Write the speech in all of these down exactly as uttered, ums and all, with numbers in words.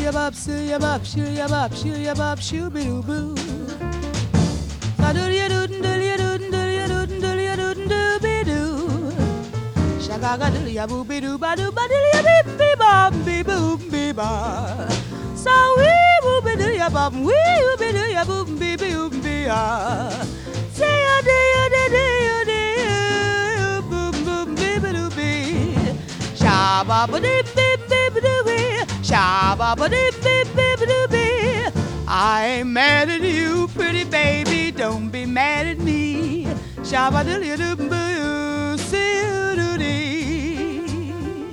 ya bop, shoo ya bop, shoo ya bop, shoo ya bop, shoo be doo boo. Sa do ya doo doo ya doo doo ya doo doo ya doo doo be doo. Shaka ga doo ya boo be doo ba doo ba doo ya be be bop be boom be ba. So we boo be doo ya bop, we be doo ya boom be be boom be ah. Say ya do ya do do ya do boom boom be be doo be. Shabba ba doo be be doo be. Shabba ba doo be be doo be. I ain't mad at you, pretty baby. Don't be mad at me. Shabba doo ya doo boo. See you doo dee.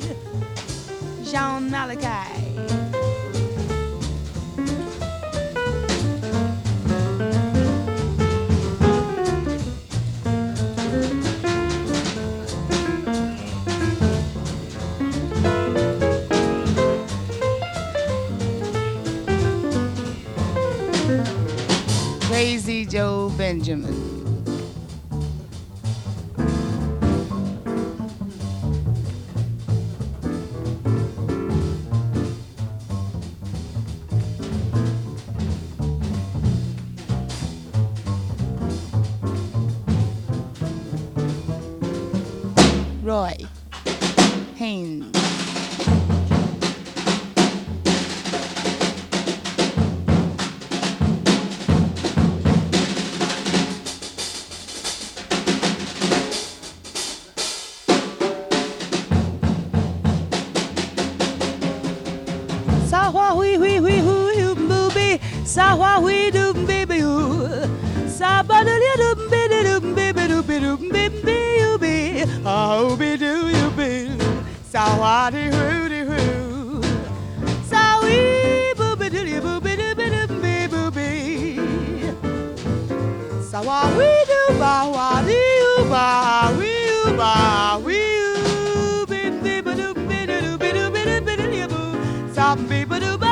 Jean Malachi. Crazy Joe Benjamin. Roy Haynes. Sa hua hui hui hui hui booby, sa hua hui doom baby hoo, sa ba do ya doom baby doom baby doom baby doom baby you be, how be do you be, sa hua di hoo di hoo, sa wee booby do ya booby do doom baby booby, sa hua wee do ba hua di you ba wee you ba wee you be baby doom baby doom baby doom baby you boo. Some people do bad.